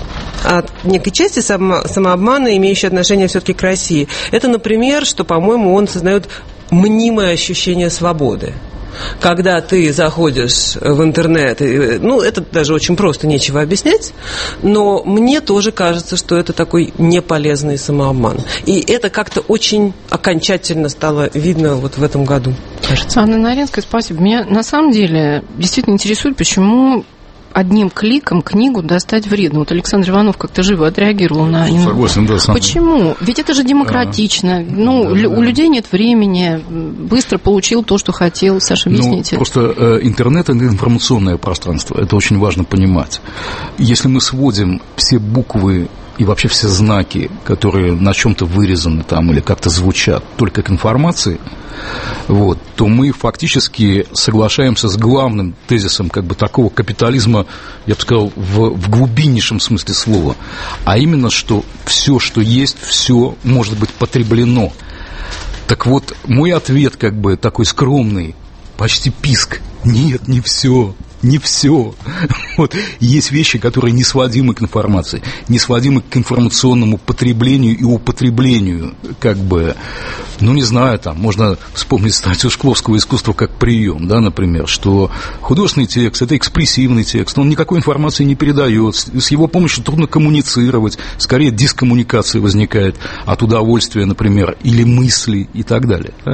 от некой части само, самообмана, имеющей отношение все-таки к России, это, например, что, по-моему, он создает мнимое ощущение свободы. Когда ты заходишь в интернет, ну, это даже очень просто, нечего объяснять, но мне тоже кажется, что это такой неполезный самообман. И это как-то очень окончательно стало видно вот в этом году, кажется. Анна Наринская, спасибо. Меня на самом деле действительно интересует, почему одним кликом книгу достать вредно. Вот Александр Иванов как-то живо отреагировал на... Согласен, да, сам. Почему? Ведь это же демократично. А, ну, да, у да. людей нет времени. Быстро получил то, что хотел. Саша, объясните. Ну, просто э, интернет – это информационное пространство. Это очень важно понимать. Если мы сводим все буквы и вообще все знаки, которые на чем-то вырезаны там или как-то звучат, только к информации, вот, то мы фактически соглашаемся с главным тезисом как бы такого капитализма, я бы сказал, в, в глубиннейшем смысле слова, а именно, что все, что есть, все может быть потреблено. Так вот, мой ответ как бы такой скромный, почти писк: нет, не все. Не все. Вот. Есть вещи, которые не сводимы к информации, не сводимы к информационному потреблению и употреблению, как бы, ну, не знаю, там, можно вспомнить статью Шкловского «Искусство как прием», да, например, что художественный текст – это экспрессивный текст, он никакой информации не передает, с его помощью трудно коммуницировать, скорее дискоммуникация возникает от удовольствия, например, или мысли и так далее. Да?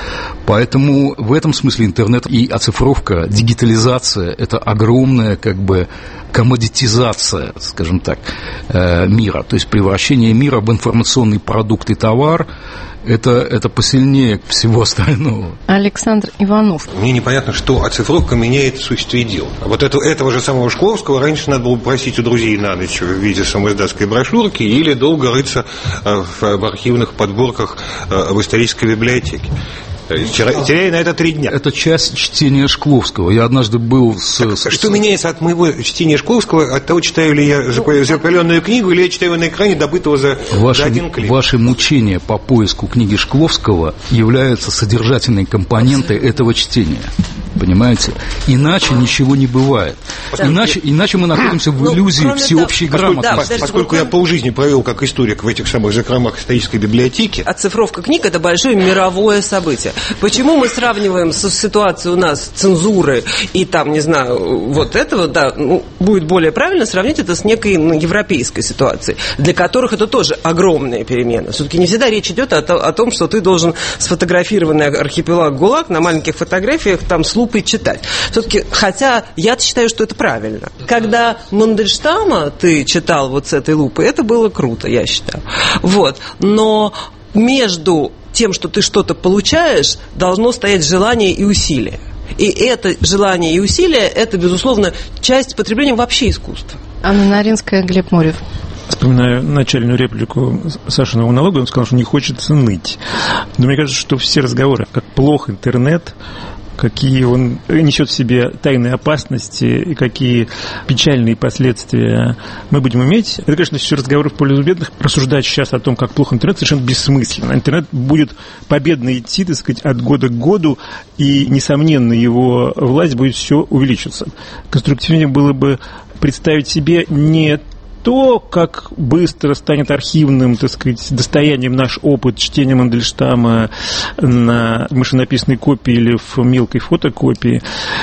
Поэтому в этом смысле интернет и оцифровка, дигитализация – это огромная, как бы, коммодитизация, скажем так, мира, то есть превращение мира в информационный продукт и товар. Это, это посильнее всего остального. Александр Иванов. Мне непонятно, что оцифровка меняет существие дел. А вот это, этого же самого Шкловского раньше надо было просить у друзей на ночь в виде самоиздатской брошюрки или долго рыться в архивных подборках в исторической библиотеке. Теряя на это три дня. Это часть чтения Шкловского. Я однажды был с... Так, с... Что меняется от моего чтения Шкловского, от того, читаю ли я запаленную книгу, или я читаю на экране, добытого за, ваши, за один клик? Ваши мучения по поиску книги Шкловского являются содержательной компонентой этого чтения. Понимаете? Иначе ничего не бывает. Иначе, иначе мы находимся в иллюзии ну, всеобщей того, грамотности. Да, поскольку я полжизни провел как историк в этих самых закромах исторической библиотеки. Оцифровка книг – это большое мировое событие. Почему мы сравниваем с ситуацией у нас цензуры и там, не знаю, вот этого, да, ну, будет более правильно сравнить это с некой ну, европейской ситуацией, для которых это тоже огромная перемена. Все-таки не всегда речь идет о, о том, что ты должен сфотографированный архипелаг ГУЛАГ на маленьких фотографиях там с лупой читать. Все-таки, хотя я считаю, что это правильно. Когда Мандельштама ты читал вот с этой лупой, это было круто, я считаю. Вот. Но между тем, что ты что-то получаешь, должно стоять желание и усилие. И это желание и усилие, это, безусловно, часть потребления вообще искусства. Анна Наринская, Глеб Морев. Вспоминаю начальную реплику Сашиного монолога, он сказал, что не хочется ныть. Но мне кажется, что все разговоры, как плох интернет, какие он несет в себе тайные опасности и какие печальные последствия мы будем иметь. Это, конечно, все разговоры в пользу бедных. Рассуждать сейчас о том, как плохо интернет, совершенно бессмысленно. Интернет будет победно идти, так сказать, от года к году, и, несомненно, его власть будет все увеличиваться. Конструктивнее было бы представить себе не то, как быстро станет архивным, так сказать, достоянием наш опыт чтения Мандельштама на машинописной копии или в мелкой фотокопии,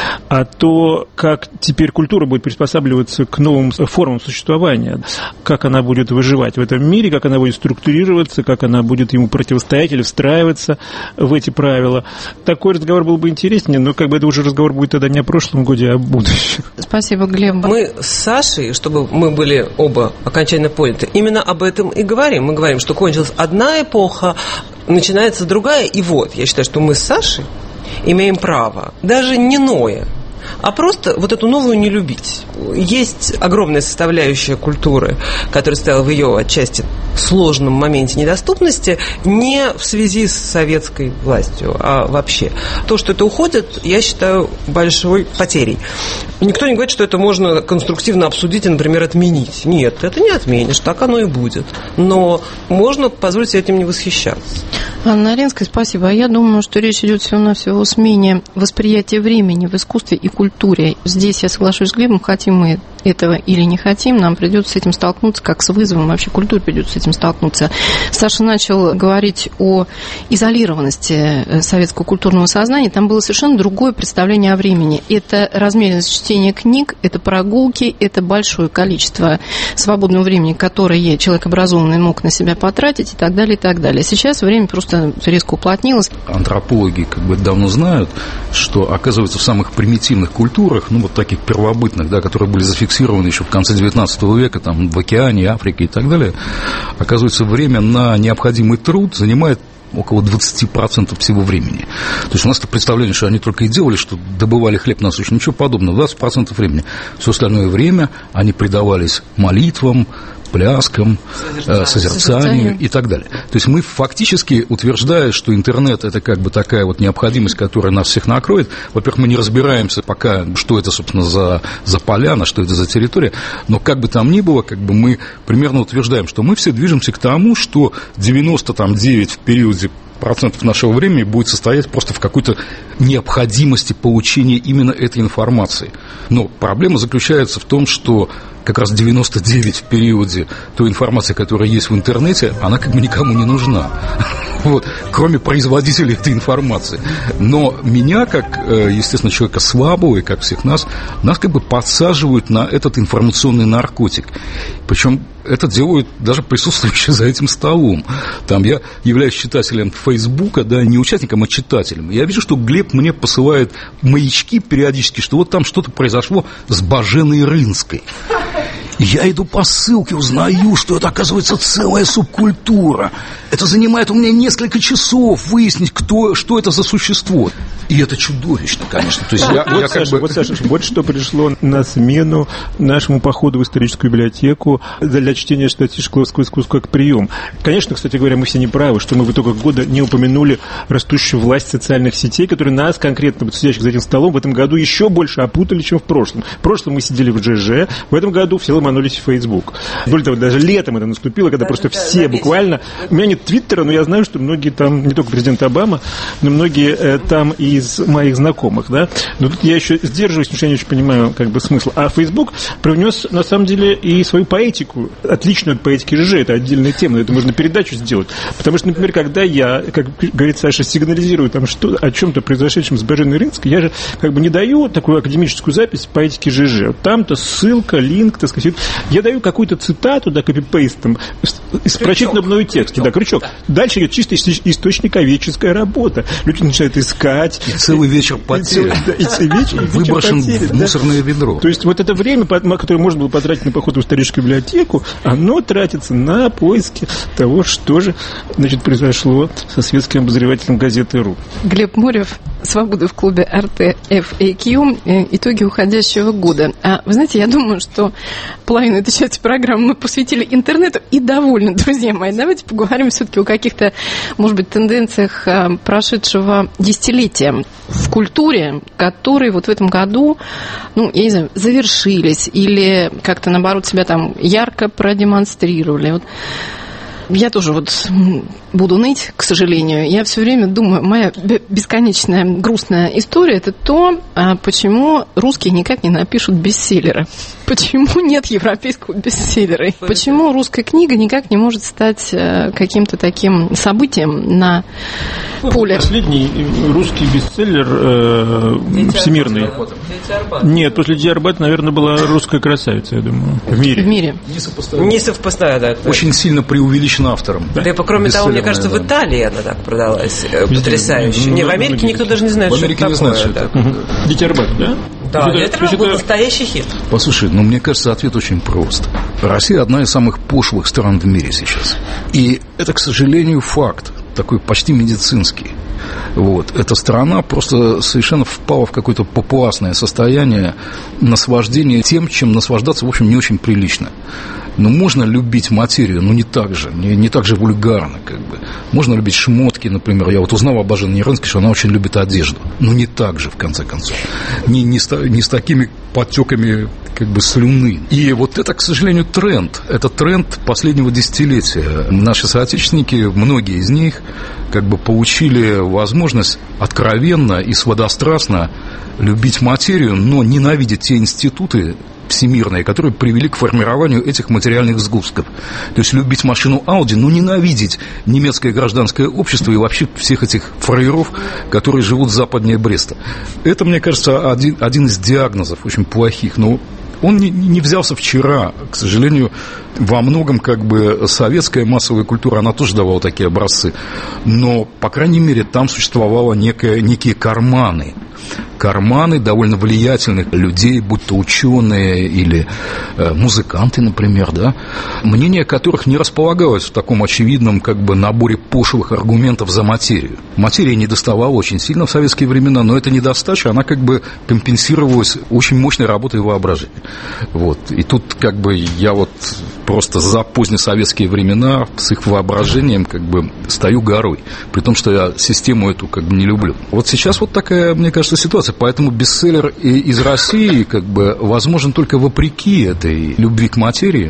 а то, как теперь культура будет приспосабливаться к новым формам существования, как она будет выживать в этом мире, как она будет структурироваться, как она будет ему противостоять или встраиваться в эти правила. Такой разговор был бы интереснее, но как бы это уже разговор будет тогда не о прошлом годе, а о будущем. Спасибо, Глеб. Мы с Сашей, чтобы мы были оба окончательно поняты, именно об этом и говорим. Мы говорим, что кончилась одна эпоха, начинается другая, и вот, я считаю, что мы с Сашей имеем право, даже не ноя, а просто вот эту новую не любить. Есть огромная составляющая культуры, которая стояла в ее отчасти сложном моменте недоступности, не в связи с советской властью, а вообще. То, что это уходит, я считаю большой потерей. Никто не говорит, что это можно конструктивно обсудить и, например, отменить. Нет, это не отменишь, так оно и будет. Но можно позволить себе этим не восхищаться. Анна Аринская, спасибо. А я думаю, что речь идет всего-навсего о смене восприятия времени в искусстве и культуре. Здесь я соглашусь с Глебом, хотим мы этого или не хотим, нам придется с этим столкнуться, как с вызовом, вообще культуре придется с этим столкнуться. Саша начал говорить о изолированности советского культурного сознания, там было совершенно другое представление о времени. Это размеренность чтения книг, это прогулки, это большое количество свободного времени, которое человек образованный мог на себя потратить и так далее, и так далее. Сейчас время просто резко уплотнилось. Антропологи как бы давно знают, что, оказывается, в самых примитивных культурах, ну, вот таких первобытных, да, которые были зафиксированы еще в конце девятнадцатого века, там, в океане, Африке и так далее, оказывается, время на необходимый труд занимает около двадцать процентов всего времени. То есть у нас это представление, что они только и делали, что добывали хлеб насущный, ничего подобного, двадцать процентов времени. Все остальное время они предавались молитвам, пляскам, созерцанию, созерцанию и так далее. То есть мы фактически, утверждая, что интернет – это как бы такая вот необходимость, которая нас всех накроет, во-первых, мы не разбираемся пока, что это, собственно, за, за поляна, что это за территория, но как бы там ни было, как бы мы примерно утверждаем, что мы все движемся к тому, что девяносто девять в периоде процентов нашего времени будет состоять просто в какой-то необходимости получения именно этой информации. Но проблема заключается в том, что как раз девяносто девять в периоде той информации, которая есть в интернете, она как бы никому не нужна. Вот, кроме производителей этой информации. Но меня, как, естественно, человека слабого, и как всех нас, нас как бы подсаживают на этот информационный наркотик. Причем это делают даже присутствующие за этим столом. Там я являюсь читателем Фейсбука, да, не участником, а читателем. Я вижу, что Глеб мне посылает маячки периодически, что вот там что-то произошло с Боженой Рынской. Я иду по ссылке, узнаю, что это, оказывается, целая субкультура. Это занимает у меня несколько часов выяснить, кто, что это за существо. И это чудовищно, конечно. То есть я, вот, я Саша, как бы... вот, Саша, вот что пришло на смену нашему походу в историческую библиотеку для чтения статьи Шкловского искусства как прием. Конечно, кстати говоря, мы все не правы, что мы в итогах года не упомянули растущую власть социальных сетей, которые нас, конкретно сидящих за этим столом, в этом году еще больше опутали, чем в прошлом. В прошлом мы сидели в джи джи, в этом году все ломанулись в Facebook. Более того, даже летом это наступило, когда даже, просто да, все буквально... У меня нет твиттера, но я знаю, что многие там, не только президент Обама, но многие э, там из моих знакомых, да. Но тут я еще сдерживаюсь, потому что я не очень понимаю как бы смысл. А Facebook привнес, на самом деле, и свою поэтику, отличную от поэтики джи джи, это отдельная тема, это можно передачу сделать. Потому что, например, когда я, как говорит Саша, сигнализирую там что, о чем-то произошедшем с Боженой Рынской, я же как бы не даю такую академическую запись поэтики джи джи. Вот там-то ссылка, линк, так сказать. Я даю какую-то цитату, да, копипейстом, из прочитанного мною текста, да, крючок. Дальше идет чисто источниковедческая работа. Люди начинают искать. И целый вечер потерян. И целый вечер выброшен в мусорное ведро. То есть вот это время, которое можно было потратить на поход в историческую библиотеку, оно тратится на поиски того, что же, значит, произошло со светским обозревателем газеты «Ру». Глеб Морев. «Свободы» в клубе эр тэ эф эй кью. Итоги уходящего года. А вы знаете, я думаю, что половину этой части программы мы посвятили интернету и довольны, друзья мои. Давайте поговорим все-таки о каких-то, может быть, тенденциях прошедшего десятилетия в культуре, которые вот в этом году, ну, я не знаю, завершились или как-то, наоборот, себя там ярко продемонстрировали. Вот. Я тоже вот буду ныть, к сожалению. Я все время думаю, моя бесконечная грустная история – это то, почему русские никак не напишут бестселлеры. Почему нет европейского бестселлера? Почему русская книга никак не может стать каким-то таким событием на поле? Последний русский бестселлер э, всемирный. Нет, после Диарбат, наверное, была «Русская красавица», я думаю. В мире. В мире. Не совпадает, да. Очень сильно преувеличен автором. Да, и, кроме того, мне кажется, да. в Италии она так продалась потрясающе. Не, в Америке никто даже не знает, в Америке что не такое. знает, что это. Угу. Диарбат, да? Да, это был настоящий хит. Послушай, ну, мне кажется, ответ очень прост. Россия одна из самых пошлых стран в мире сейчас. И это, к сожалению, факт. Такой почти медицинский. Вот. Эта страна просто совершенно впала в какое-то папуасное состояние наслаждения тем, чем наслаждаться, в общем, не очень прилично. Но можно любить материю, но не так же, не, не так же вульгарно, как бы. Можно любить шмотки, например. Я вот узнал об Бажене Ерынской, что она очень любит одежду. Но не так же, в конце концов. Не, не, с, не с такими подтеками, как бы, слюны. И вот это, к сожалению, тренд. Это тренд последнего десятилетия. Наши соотечественники, многие из них, как бы, получили возможность откровенно и сладострастно любить материю, но ненавидеть те институты всемирные, которые привели к формированию этих материальных сгустков. То есть любить машину Audi, но ненавидеть немецкое гражданское общество и вообще всех этих фраеров, которые живут западнее Бреста. Это, мне кажется, один, один из диагнозов очень плохих. Но он не, не взялся вчера. К сожалению, во многом, как бы, советская массовая культура, она тоже давала такие образцы. Но, по крайней мере, там существовало некое, некие карманы. Карманы довольно влиятельных людей, будь то ученые или э, музыканты, например, да, мнение которых не располагалось в таком очевидном, как бы, наборе пошлых аргументов за материю. Материя не доставала очень сильно в советские времена, но эта недостача, она, как бы, компенсировалась очень мощной работой воображения. Вот. И тут, как бы, я вот просто за позднесоветские времена с их воображением, как бы, стою горой, при том, что я систему эту, как бы, не люблю. Вот сейчас вот такая, мне кажется, ситуация, поэтому бестселлер из России, как бы, возможен только вопреки этой любви к материи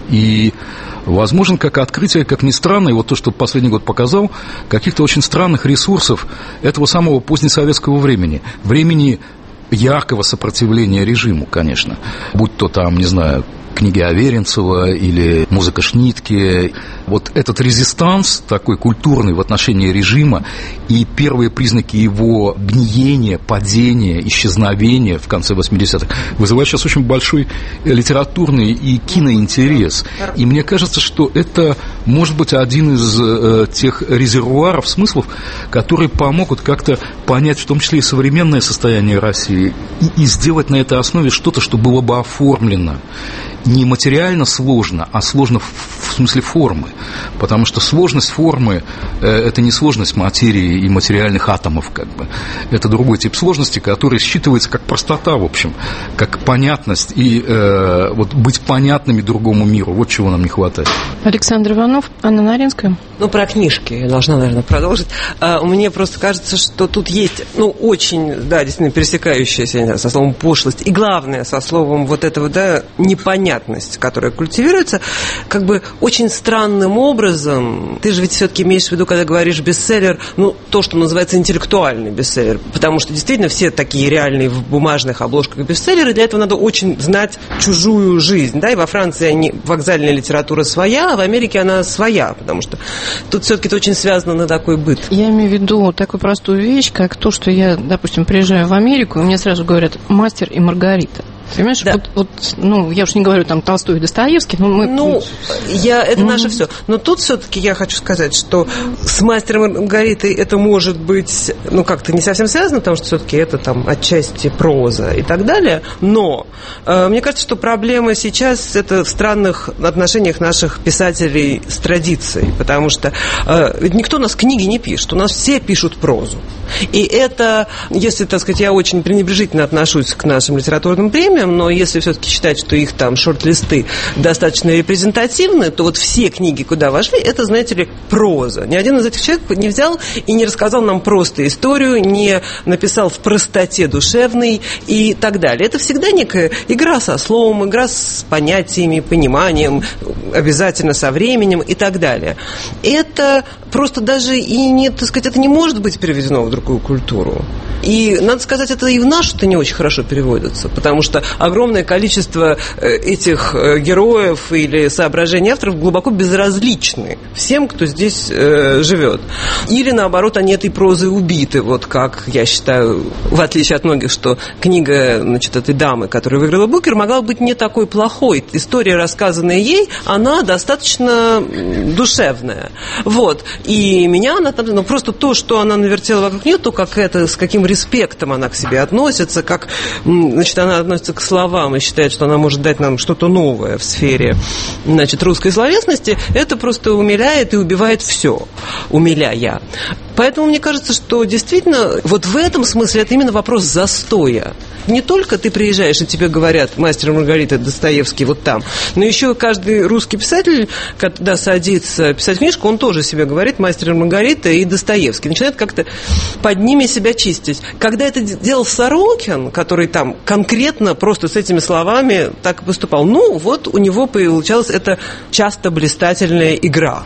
и возможен как открытие, как ни странно, и вот то, что последний год показал, каких-то очень странных ресурсов этого самого позднесоветского времени, времени яркого сопротивления режиму, конечно, будь то там, не знаю, книги Аверинцева или музыка Шнитке. Вот этот резистанс такой культурный в отношении режима и первые признаки его гниения, падения, исчезновения в конце восьмидесятых вызывает сейчас очень большой литературный и киноинтерес. И мне кажется, что это может быть один из э, тех резервуаров смыслов, которые помогут как-то понять в том числе и современное состояние России и, и сделать на этой основе что-то, что было бы оформлено не материально сложно, а сложно в смысле формы. Потому что сложность формы – это не сложность материи и материальных атомов, как бы. Это другой тип сложности, который считывается как простота, в общем, как понятность и э, вот быть понятными другому миру. Вот чего нам не хватает. Александр Иванов, Анна Наринская. Ну, про книжки я должна, наверное, продолжить. А, мне просто кажется, что тут есть, ну, очень, да, действительно, пересекающаяся со словом пошлость. И главное, со словом вот этого, да, непонятность, которая культивируется, как бы очень странным образом. Ты же ведь все-таки имеешь в виду, когда говоришь бестселлер, ну, то, что называется интеллектуальный бестселлер. Потому что действительно все такие реальные в бумажных обложках бестселлеры, для этого надо очень знать чужую жизнь. Да, и во Франции они, вокзальная литература своя, а в Америке она своя, потому что тут все-таки это очень связано на такой быт. Я имею в виду такую простую вещь, как то, что я, допустим, приезжаю в Америку, и мне сразу говорят «Мастер и Маргарита». Понимаешь, Да. вот, вот, ну, я уж не говорю там Толстой и Достоевский, но мы... Ну, я, это Mm-hmm. наше все. Но тут все-таки я хочу сказать, что с «Мастером и Маргаритой» это может быть, ну, как-то не совсем связано, потому что все-таки это там отчасти проза и так далее. Но э, мне кажется, что проблема сейчас это в странных отношениях наших писателей с традицией, потому что э, ведь никто у нас книги не пишет, у нас все пишут прозу. И это, если, так сказать, я очень пренебрежительно отношусь к нашим литературным премиям, но если все-таки считать, что их там шорт-листы достаточно репрезентативны, то вот все книги, куда вошли, это, знаете ли, проза. Ни один из этих человек не взял и не рассказал нам просто историю, не написал в простоте душевной и так далее. Это всегда некая игра со словом, игра с понятиями, пониманием, обязательно со временем и так далее. Это просто даже и не, так сказать, это не может быть переведено в другую культуру. И, надо сказать, это и в нашу-то не очень хорошо переводится, потому что огромное количество этих героев или соображений авторов глубоко безразличны всем, кто здесь э, живет. Или, наоборот, они этой прозой убиты, вот как, я считаю, в отличие от многих, что книга, значит, этой дамы, которая выиграла Букер, могла быть не такой плохой. История, рассказанная ей, она достаточно душевная. Вот. И меня она там, ну, просто то, что она навертела вокруг нее, то, как это, с каким респектом она к себе относится, как, значит, она относится к словам и считает, что она может дать нам что-то новое в сфере, значит, русской словесности, это просто умиляет и убивает все, умиляя. Поэтому мне кажется, что действительно вот в этом смысле это именно вопрос застоя. Не только ты приезжаешь, и тебе говорят «Мастер и Маргарита», Достоевский вот там, но еще каждый русский писатель, когда садится писать книжку, он тоже себе говорит «Мастер и Маргарита» и Достоевский. Начинает как-то под ними себя чистить. Когда это делал Сорокин, который там конкретно просто с этими словами так поступал, ну вот у него получалась эта часто блистательная игра.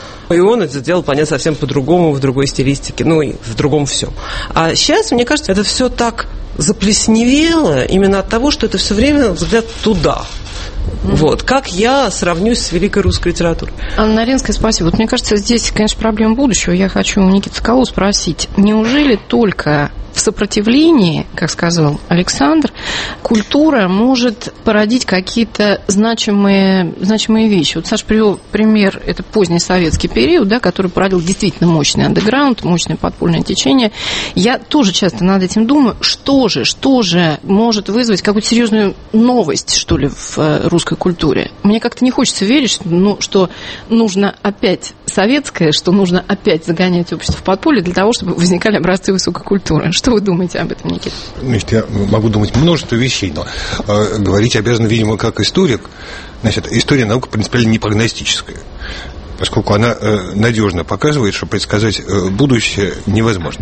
И он это сделал, понятно, совсем по-другому, в другой стилистике, ну и в другом всем. А сейчас, мне кажется, это все так заплесневело именно от того, что это все время взгляд туда. Mm-hmm. Вот. Как я сравнюсь с великой русской литературой? Анна Наринская, спасибо. Вот мне кажется, здесь, конечно, проблема будущего. Я хочу у Никиты Соколова спросить, неужели только в сопротивлении, как сказал Александр, культура может породить какие-то значимые, значимые вещи? Вот Саша привел пример, это поздний советский период, да, который породил действительно мощный андеграунд, мощное подпольное течение. Я тоже часто над этим думаю, что же, что же может вызвать какую-то серьезную новость, что ли, в русской культуре. Мне как-то не хочется верить, что, ну, что нужно опять советское, что нужно опять загонять общество в подполье для того, чтобы возникали образцы высокой культуры. Что вы думаете об этом, Никита? Значит, я могу думать множество вещей, но э, говорить обязан, видимо, как историк. Значит, история наука принципиально не прогностическая, поскольку она э, надежно показывает, что предсказать э, будущее невозможно.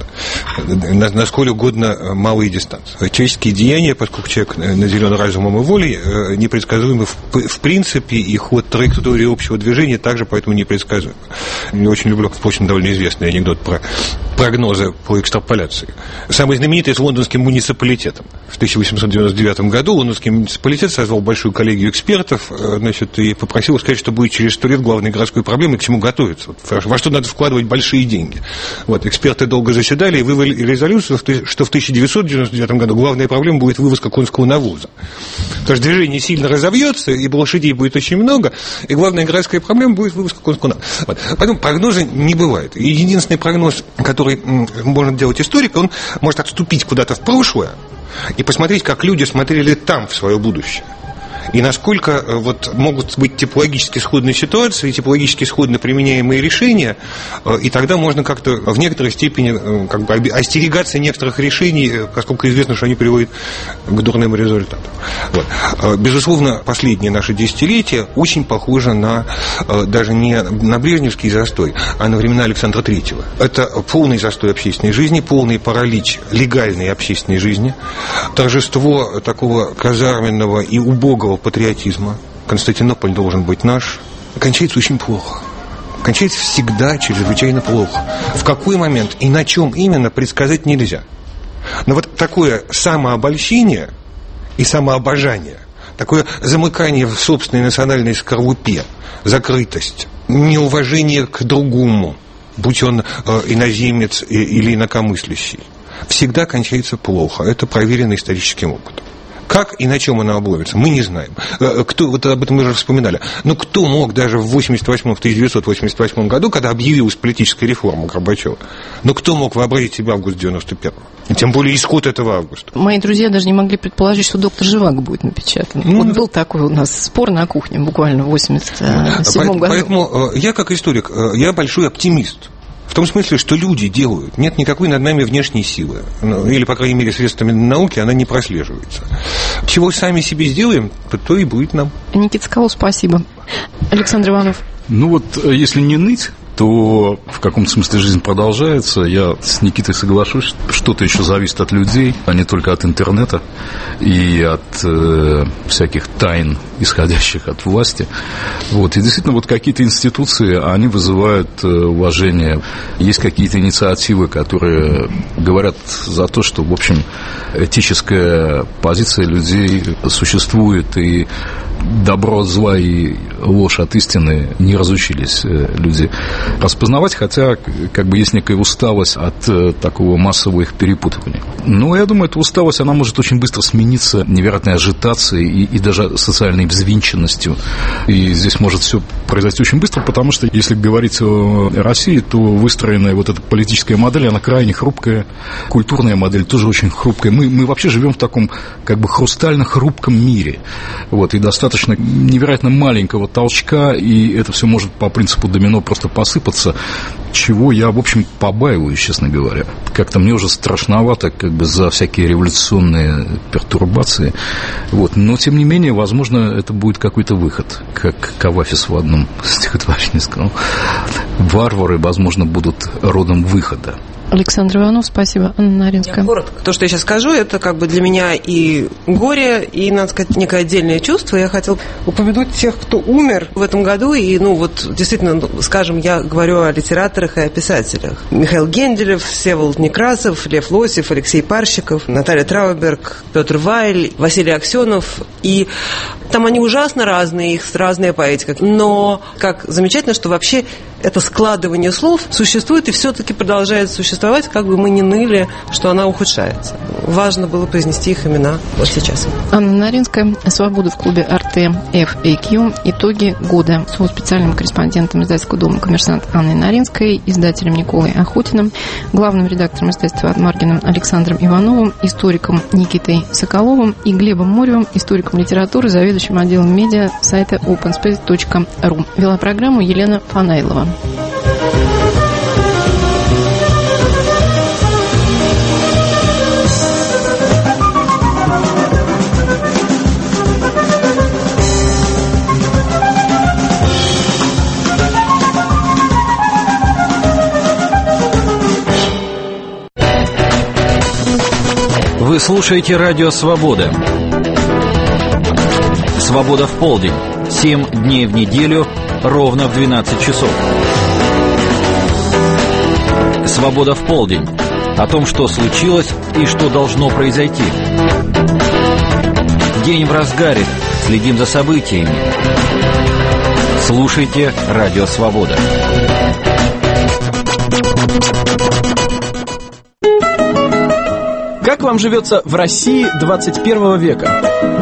На, на сколь угодно малые дистанции. Человеческие деяния, поскольку человек наделен разумом и волей, э, непредсказуемы в, в принципе, и ход траектории общего движения также поэтому непредсказуем. Я очень люблю, впрочем, довольно известный анекдот про прогнозы по экстраполяции. Самый знаменитый с лондонским муниципалитетом. В тысяча восемьсот девяносто девятом году лондонский муниципалитет созвал большую коллегию экспертов, значит, и попросил сказать, что будет через сто лет главной городской проблемой, к чему готовиться, вот, во что надо вкладывать большие деньги. Вот, эксперты долго заседали и вывели резолюцию, что в тысяча девятьсот девяносто девятом году главная проблема будет вывозка конского навоза. Потому что движение сильно разовьется, и лошадей будет очень много, и главная городская проблема будет вывозка конского навоза. Вот. Поэтому прогноза не бывает. И единственный прогноз, который можно делать историк, он может отступить куда-то в прошлое и посмотреть, как люди смотрели там в свое будущее. И насколько вот, могут быть типологически сходные ситуации, типологически сходно применяемые решения, и тогда можно как-то в некоторой степени как бы, остерегаться некоторых решений, поскольку известно, что они приводят к дурным результатам. Вот. Безусловно, последние наши десятилетия очень похожи на, даже не на брежневский застой, а на времена Александра Третьего. Это полный застой общественной жизни, полный паралич легальной общественной жизни, торжество такого казарменного и убогого патриотизма. Константинополь должен быть наш. Кончается очень плохо. Кончается всегда чрезвычайно плохо. В какой момент и на чем именно предсказать нельзя. Но вот такое самообольщение и самообожание, такое замыкание в собственной национальной скорлупе, закрытость, неуважение к другому, будь он э, иноземец или инакомыслящий, всегда кончается плохо. Это проверено историческим опытом. Как и на чем она обломится, мы не знаем. Кто, вот об этом мы уже вспоминали. Но кто мог даже в восемьдесят восьмом, в тысяча девятьсот восемьдесят восьмом году, когда объявилась политическая реформа Горбачева, но кто мог вообразить себе август девяносто первого? Тем более исход этого августа. Мои друзья даже не могли предположить, что «Доктор Живаго» будет напечатан. Ну, вот был такой у нас спор на кухне буквально в восемьдесят седьмом году. Поэтому я, как историк, я большой оптимист. В том смысле, что люди делают. Нет никакой над нами внешней силы. Или, по крайней мере, средствами науки она не прослеживается. Чего сами себе сделаем, то и будет нам. Никита Соколов, спасибо. Александр Иванов. Ну вот, если не ныть, то в каком-то смысле жизнь продолжается. Я с Никитой соглашусь, что-то еще зависит от людей, а не только от интернета и от э, всяких тайн, исходящих от власти. Вот. И действительно, вот какие-то институции, они вызывают э, уважение. Есть какие-то инициативы, которые говорят за то, что, в общем, этическая позиция людей существует, и добро от зла и ложь от истины не разучились люди распознавать, хотя как бы есть некая усталость от э, такого массового их перепутывания. Но я думаю, эта усталость, она может очень быстро смениться невероятной ажитацией и, и даже социальной взвинченностью. И здесь может все произойти очень быстро, потому что, если говорить о России, то выстроенная вот эта политическая модель, она крайне хрупкая, культурная модель тоже очень хрупкая. Мы, мы вообще живем в таком как бы хрустально-хрупком мире. Вот, и достаточно невероятно маленького толчка, и это все может по принципу домино просто посыпаться, чего я, в общем, побаиваюсь, честно говоря. Как-то мне уже страшновато как бы за всякие революционные пертурбации. Вот. Но, тем не менее, возможно, это будет какой-то выход, как Кавафис в одном стихотворении сказал. Варвары, возможно, будут родом выхода. Александр Иванов, спасибо. Анна Наринская. Я коротко. То, что я сейчас скажу, это как бы для меня и горе, и, надо сказать, некое отдельное чувство. Я хотела упомянуть тех, кто умер в этом году. И, ну, вот, действительно, скажем, я говорю о литераторах и о писателях. Михаил Генделев, Всеволод Некрасов, Лев Лосев, Алексей Парщиков, Наталья Трауберг, Петр Вайль, Василий Аксенов. И там они ужасно разные, их разная поэтика. Но как замечательно, что вообще это складывание слов существует и все-таки продолжает существовать, как бы мы ни ныли, что она ухудшается. Важно было произнести их имена вот сейчас. Анна Наринская, «Свобода» в клубе эр тэ эф эй кью. Итоги года. С специальным корреспондентом издательского дома «Коммерсант» Анной Наринской, издателем Николой Охотиным, главным редактором издательства «Адмаргиным» Александром Ивановым, историком Никитой Соколовым и Глебом Моревым, историком литературы, заведующим отделом медиа сайта опен спейс точка ру. Вела программу Елена Фанайлова. Вы слушаете радио «Свобода». «Свобода в полдень». Семь дней в неделю, ровно в двенадцать часов. «Свобода в полдень». О том, что случилось и что должно произойти. День в разгаре. Следим за событиями. Слушайте радио «Свобода». Как вам живется в России двадцать первого века?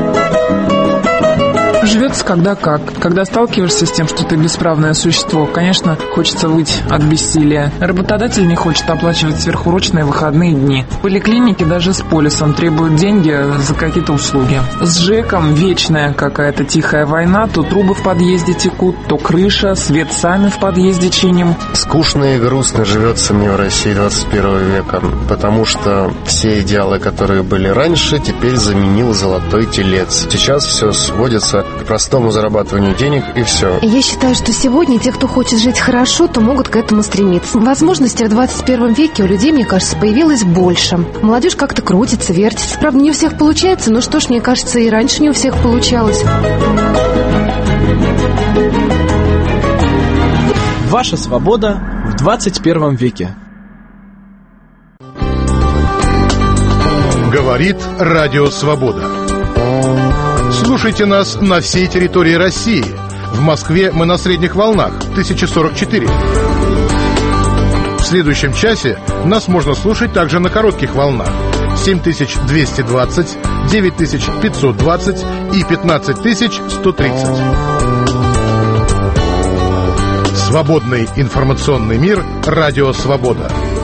Живется когда как. Когда сталкиваешься с тем, что ты бесправное существо, конечно, хочется выть от бессилия. Работодатель не хочет оплачивать сверхурочные выходные дни. В поликлинике даже с полисом требуют деньги за какие-то услуги. С ЖЭКом вечная какая-то тихая война. То трубы в подъезде текут, то крыша, свет сами в подъезде чиним. Скучно и грустно живется мне в России двадцать первого века, потому что все идеалы, которые были раньше, теперь заменил золотой телец. Сейчас все сводится к простому зарабатыванию денег, и все. Я считаю, что сегодня те, кто хочет жить хорошо, то могут к этому стремиться. Возможностей в двадцать первом веке у людей, мне кажется, появилось больше. Молодежь как-то крутится, вертится. Правда, не у всех получается, но что ж, мне кажется, и раньше не у всех получалось. Ваша свобода в двадцать первом веке. Говорит Радио Свобода. Слушайте нас на всей территории России. В Москве мы на средних волнах тысяча сорок четыре. В следующем часе нас можно слушать также на коротких волнах семь тысяч двести двадцать, девять тысяч пятьсот двадцать и пятнадцать тысяч сто тридцать. Свободный информационный мир. Радио «Свобода».